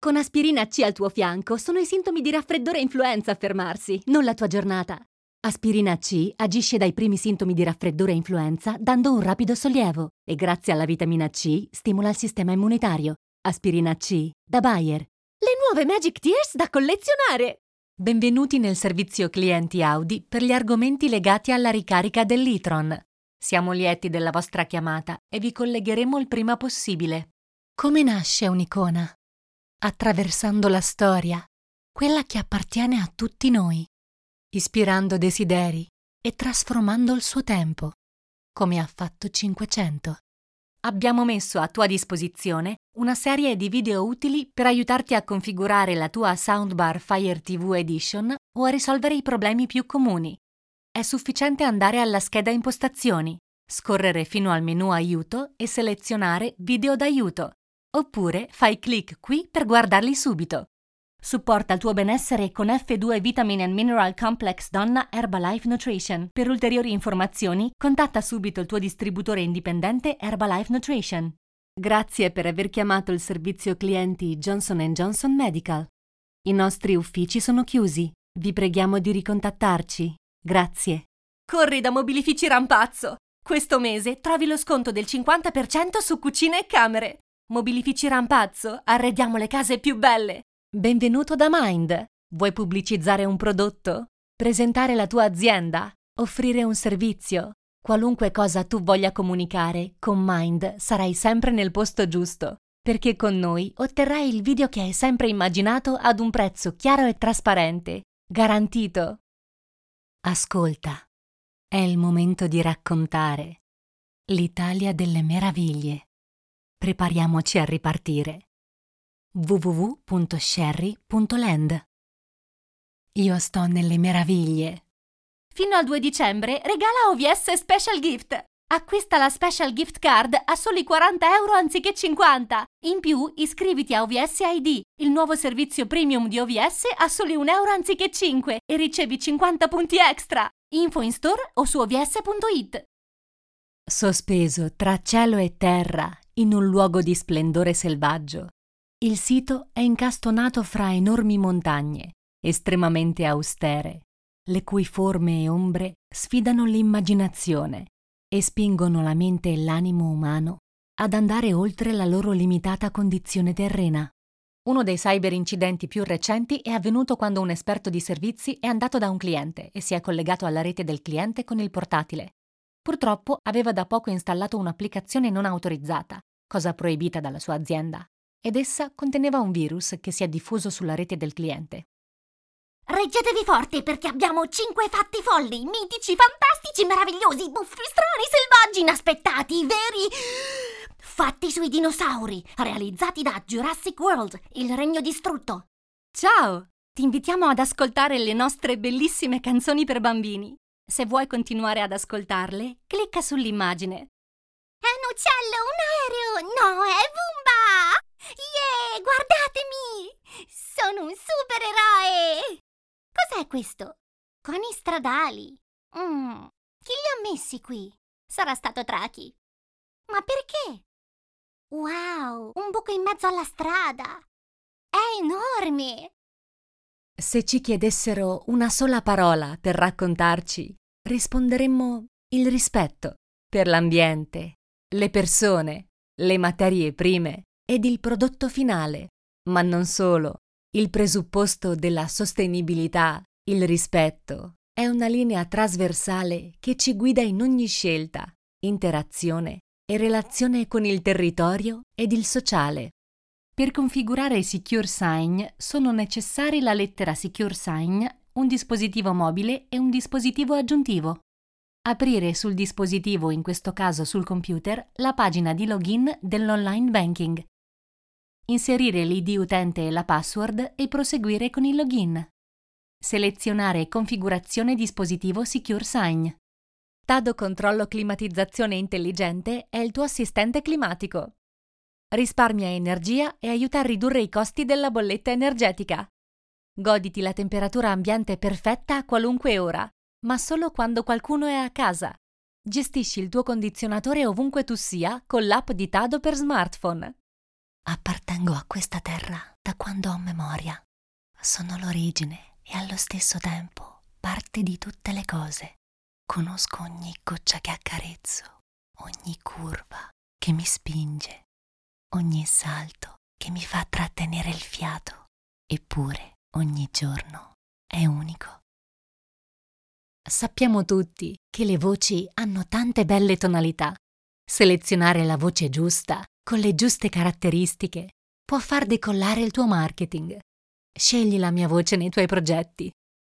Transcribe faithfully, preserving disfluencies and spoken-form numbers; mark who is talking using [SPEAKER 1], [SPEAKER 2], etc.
[SPEAKER 1] Con Aspirina C al tuo fianco sono i sintomi di raffreddore e influenza a fermarsi, non la tua giornata. Aspirina C agisce dai primi sintomi di raffreddore e influenza dando un rapido sollievo e grazie alla vitamina C stimola il sistema immunitario. Aspirina C da Bayer.
[SPEAKER 2] Le nuove Magic Tears da collezionare!
[SPEAKER 3] Benvenuti nel servizio clienti Audi per gli argomenti legati alla ricarica dell'e-tron. Siamo lieti della vostra chiamata e vi collegheremo il prima possibile. Come nasce un'icona? Attraversando la storia, quella che appartiene a tutti noi, ispirando desideri e trasformando il suo tempo, come ha fatto Cinquecento. Abbiamo messo a tua disposizione una serie di video utili per aiutarti a configurare la tua soundbar Fire ti vu Edition o a risolvere i problemi più comuni. È sufficiente andare alla scheda impostazioni, scorrere fino al menu aiuto e selezionare video d'aiuto. Oppure fai clic qui per guardarli subito. Supporta il tuo benessere con F due Vitamin and Mineral Complex Donna Herbalife Nutrition. Per ulteriori informazioni, contatta subito il tuo distributore indipendente Herbalife Nutrition. Grazie per aver chiamato il servizio clienti Johnson and Johnson Medical. I nostri uffici sono chiusi. Vi preghiamo di ricontattarci. Grazie.
[SPEAKER 2] Corri da Mobilifici Rampazzo! Questo mese trovi lo sconto del cinquanta per cento su cucine e camere. Mobilifici Rampazzo, arrediamo le case più belle!
[SPEAKER 3] Benvenuto da Mind. Vuoi pubblicizzare un prodotto? Presentare la tua azienda? Offrire un servizio? Qualunque cosa tu voglia comunicare, con Mind sarai sempre nel posto giusto, perché con noi otterrai il video che hai sempre immaginato ad un prezzo chiaro e trasparente, garantito. Ascolta, è il momento di raccontare l'Italia delle meraviglie. Prepariamoci a ripartire. w w w punto sherry punto land. Io sto nelle meraviglie.
[SPEAKER 2] Fino al due dicembre regala O V S Special Gift. Acquista la Special Gift Card a soli quaranta euro anziché cinquanta. In più, iscriviti a O V S I D, il nuovo servizio premium di O V S a soli un euro anziché cinque e ricevi cinquanta punti extra. Info in store o su ovs punto it.
[SPEAKER 3] Sospeso tra cielo e terra, in un luogo di splendore selvaggio, il sito è incastonato fra enormi montagne, estremamente austere, le cui forme e ombre sfidano l'immaginazione e spingono la mente e l'animo umano ad andare oltre la loro limitata condizione terrena. Uno dei cyber incidenti più recenti è avvenuto quando un esperto di servizi è andato da un cliente e si è collegato alla rete del cliente con il portatile. Purtroppo aveva da poco installato un'applicazione non autorizzata, cosa proibita dalla sua azienda, ed essa conteneva un virus che si è diffuso sulla rete del cliente.
[SPEAKER 4] Reggetevi forte perché abbiamo cinque fatti folli, mitici, fantastici, meravigliosi, buffi, strani, selvaggi, inaspettati, veri fatti sui dinosauri, realizzati da Jurassic World, il regno distrutto.
[SPEAKER 2] Ciao! Ti invitiamo ad ascoltare le nostre bellissime canzoni per bambini. Se vuoi continuare ad ascoltarle, clicca sull'immagine.
[SPEAKER 4] È un uccello, un aereo, no, è Vumba! Yeah, guardatemi! Sono un supereroe! Cos'è questo? Coni stradali. Mm, chi li ha messi qui? Sarà stato Trachi. Ma perché? Wow, un buco in mezzo alla strada. È enorme!
[SPEAKER 3] Se ci chiedessero una sola parola per raccontarci, risponderemmo il rispetto per l'ambiente, le persone, le materie prime ed il prodotto finale, ma non solo. Il presupposto della sostenibilità, il rispetto, è una linea trasversale che ci guida in ogni scelta, interazione e relazione con il territorio ed il sociale. Per configurare Secure Sign sono necessari la lettera Secure Sign, un dispositivo mobile e un dispositivo aggiuntivo. Aprire sul dispositivo, in questo caso sul computer, la pagina di login dell'online banking. Inserire l'I D utente e la password e proseguire con il login. Selezionare configurazione dispositivo Secure Sign. Tado Controllo Climatizzazione Intelligente è il tuo assistente climatico. Risparmia energia e aiuta a ridurre i costi della bolletta energetica. Goditi la temperatura ambiente perfetta a qualunque ora, ma solo quando qualcuno è a casa. Gestisci il tuo condizionatore ovunque tu sia con l'app di Tado per smartphone. Appartengo a questa terra da quando ho memoria. Sono l'origine e allo stesso tempo parte di tutte le cose. Conosco ogni goccia che accarezzo, ogni curva che mi spinge, ogni salto che mi fa trattenere il fiato, eppure ogni giorno è unico.
[SPEAKER 1] Sappiamo tutti che le voci hanno tante belle tonalità. Selezionare la voce giusta, con le giuste caratteristiche, può far decollare il tuo marketing. Scegli la mia voce nei tuoi progetti.